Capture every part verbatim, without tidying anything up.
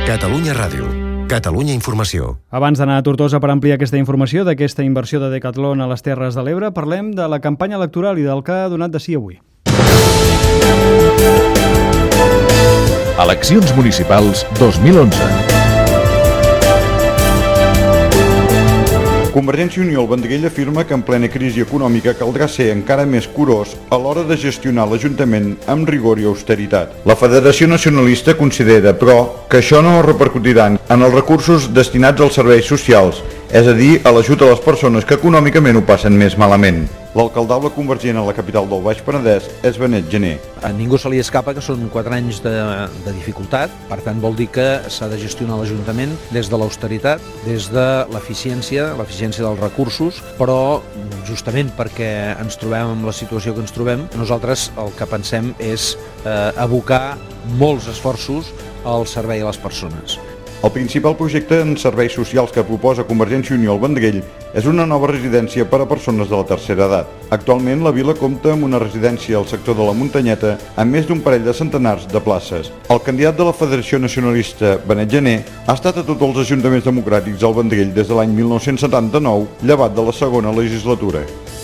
Catalunya Ràdio. Catalunya Informació. Abans d'anar a Tortosa per ampliar aquesta informació d'aquesta inversió de Decathlon a les Terres de l'Ebre, parlem de la campanya electoral i del que ha donat de si avui. Eleccions municipals dos mil onze. Convergència i Unió al Vendrell afirma que en plena crisi econòmica caldrà ser encara més curós a l'hora de gestionar l'Ajuntament amb rigor i austeritat. La Federació Nacionalista considera, però, que això no repercutirà en els recursos destinats als serveis socials, és a dir, a l'ajut a les persones que econòmicament ho passen més malament. L'alcaldable convergent a la capital del Baix Penedès és Benet Gener. A ningú se li escapa que són quatre anys de, de dificultat, per tant vol dir que s'ha de gestionar l'Ajuntament des de l'austeritat, des de l'eficiència, l'eficiència dels recursos, però justament perquè ens trobem en la situació que ens trobem, nosaltres el que pensem és eh, abocar molts esforços al servei a les persones. El principal projecte en serveis socials que proposa Convergència i Unió al Vendrell és una nova residència per a persones de la tercera edat. Actualment, la vila compta amb una residència al sector de la Muntanyeta amb més d'un parell de centenars de places. El candidat de la Federació Nacionalista, Benet Gener, ha estat a tots els ajuntaments democràtics al Vendrell des de l'any mil nou-cents setanta-nou, llevat de la segona legislatura.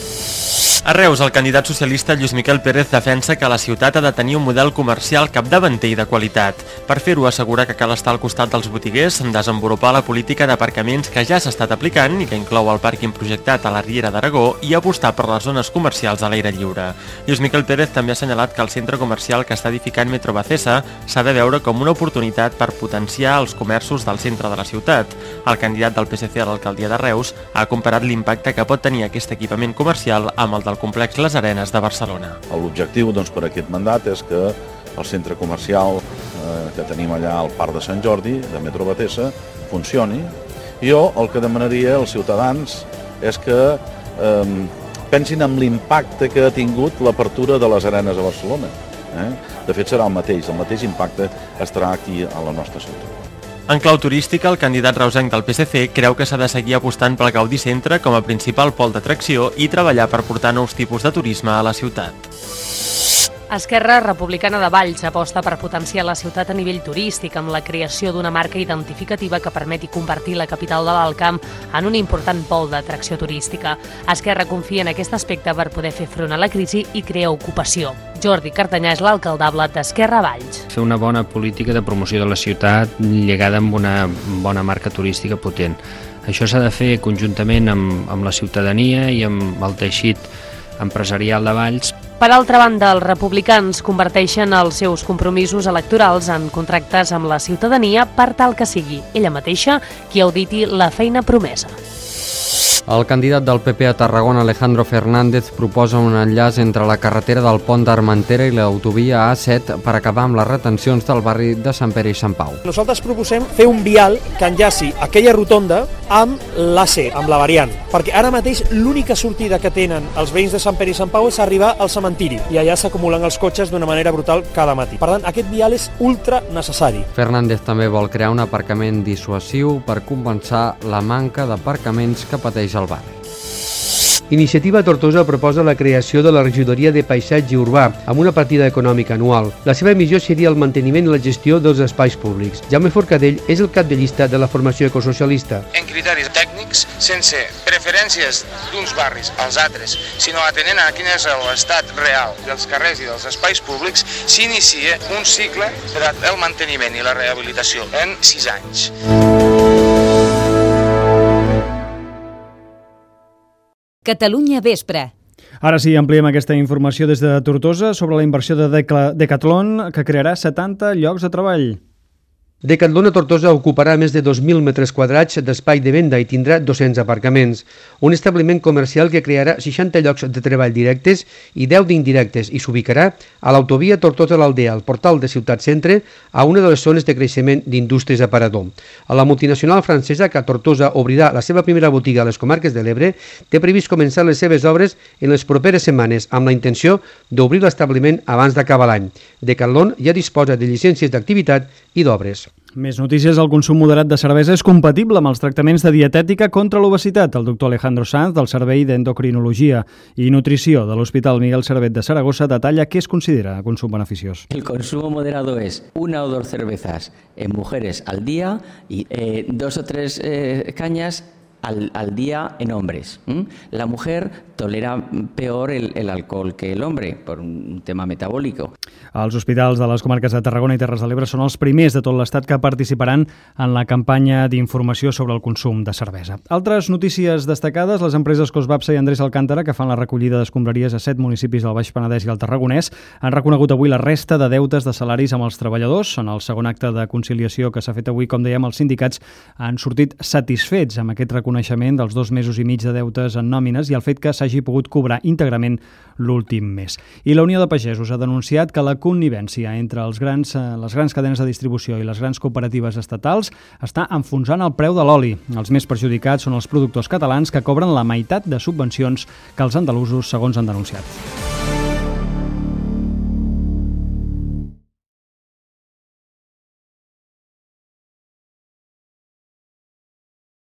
A Reus, el candidat socialista Lluís Miquel Pérez defensa que la ciutat ha de tenir un model comercial capdavanter i de qualitat. Per fer-ho, assegura que cal estar al costat dels botiguers, desenvolupar la política d'aparcaments que ja s'ha estat aplicant i que inclou el pàrquing projectat a la Riera d'Aragó i apostar per les zones comercials a l'aire lliure. Lluís Miquel Pérez també ha assenyalat que el centre comercial que està edificant Metro Bacesa s'ha de veure com una oportunitat per potenciar els comerços del centre de la ciutat. El candidat del P S C a l'alcaldia de Reus ha comparat l'impacte que pot tenir aquest equipament comercial amb el del complex Les Arenes de Barcelona. L'objectiu doncs, per aquest mandat és que el centre comercial eh, que tenim allà al Parc de Sant Jordi, de Metro Bacesa, funcioni. Jo el que demanaria als ciutadans és que eh, pensin en l'impacte que ha tingut l'apertura de les Arenes a Barcelona. Eh? De fet, serà el mateix, el mateix impacte estarà aquí a la nostra ciutat. En clau turística, el candidat reusenc del P S C creu que s'ha de seguir apostant pel Gaudí Centre com a principal pol d'atracció i treballar per portar nous tipus de turisme a la ciutat. Esquerra Republicana de Valls aposta per potenciar la ciutat a nivell turístic amb la creació d'una marca identificativa que permeti convertir la capital de l'Alt Camp en un important pol d'atracció turística. Esquerra confia en aquest aspecte per poder fer front a la crisi i crear ocupació. Jordi Cartanyà és l'alcaldable d'Esquerra Valls. Fer una bona política de promoció de la ciutat lligada amb una bona marca turística potent. Això s'ha de fer conjuntament amb, amb la ciutadania i amb el teixit empresarial de Valls. Per altra banda, els republicans converteixen els seus compromisos electorals en contractes amb la ciutadania per tal que sigui ella mateixa qui auditi la feina promesa. El candidat del P P a Tarragona, Alejandro Fernández, proposa un enllaç entre la carretera del Pont d'Armentera i l'autovia A set per acabar amb les retencions del barri de Sant Pere i Sant Pau. Nosaltres proposem fer un vial que enllaci aquella rotonda amb l'A C, amb la variant, perquè ara mateix l'única sortida que tenen els veïns de Sant Pere i Sant Pau és arribar al cementiri i allà s'acumulen els cotxes d'una manera brutal cada matí. Per tant, aquest vial és ultra necessari. Fernández també vol crear un aparcament dissuasiu per compensar la manca d'aparcaments que pateix al barri. Iniciativa Tortosa proposa la creació de la regidoria de paisatge urbà amb una partida econòmica anual. La seva missió seria el manteniment i la gestió dels espais públics. Jaume Forcadell és el cap de llista de la formació ecosocialista. En criteris tècnics, sense preferències d'uns barris als altres, sinó atenent a quin és l'estat real dels carrers i dels espais públics, s'inicia un cicle per al manteniment i la rehabilitació en sis anys. Catalunya Vespre. Ara sí, ampliem aquesta informació des de Tortosa sobre la inversió de Decathlon que crearà setanta llocs de treball. Decathlon a Tortosa ocuparà més de dos mil metres quadrats d'espai de venda i tindrà dos-cents aparcaments. Un establiment comercial que crearà seixanta llocs de treball directes i deu d'indirectes i s'ubicarà a l'autovia Tortosa-l'Aldea, al portal de Ciutat Centre, a una de les zones de creixement d'indústries aparador. A la multinacional francesa, que a Tortosa obrirà la seva primera botiga a les comarques de l'Ebre, té previst començar les seves obres en les properes setmanes, amb la intenció d'obrir l'establiment abans d'acabar l'any. Decathlon ja disposa de llicències d'activitat i d'obres. Més notícies. El consum moderat de cervesa és compatible amb els tractaments de dietètica contra l'obesitat. El doctor Alejandro Sanz, del Servei d'Endocrinologia i Nutrició de l'Hospital Miguel Servet de Saragossa, detalla què es considera consum beneficiós. El consumo moderado es una o dos cervezas en mujeres al día y eh, dos o tres eh, cañas Al, al día en hombres. ¿Mm? La mujer tolera peor el, el alcohol que el hombre por un tema metabólico. Els hospitals de les comarques de Tarragona i Terres de l'Ebre són els primers de tot l'Estat que participaran en la campanya d'informació sobre el consum de cervesa. Altres notícies destacades, les empreses Cosbapsa i Andrés Alcántara, que fan la recollida d'escombraries a set municipis del Baix Penedès i el Tarragonès, han reconegut avui la resta de deutes de salaris amb els treballadors. En el segon acte de conciliació que s'ha fet avui, com dèiem, els sindicats han sortit satisfets amb aquest reconeixement coneixement dels dos mesos i mig de deutes en nòmines i el fet que s'hagi pogut cobrar íntegrament l'últim mes. I la Unió de Pagesos ha denunciat que la connivència entre els grans, les grans cadenes de distribució i les grans cooperatives estatals està enfonsant el preu de l'oli. Els més perjudicats són els productors catalans, que cobren la meitat de subvencions que els andalusos, segons han denunciat.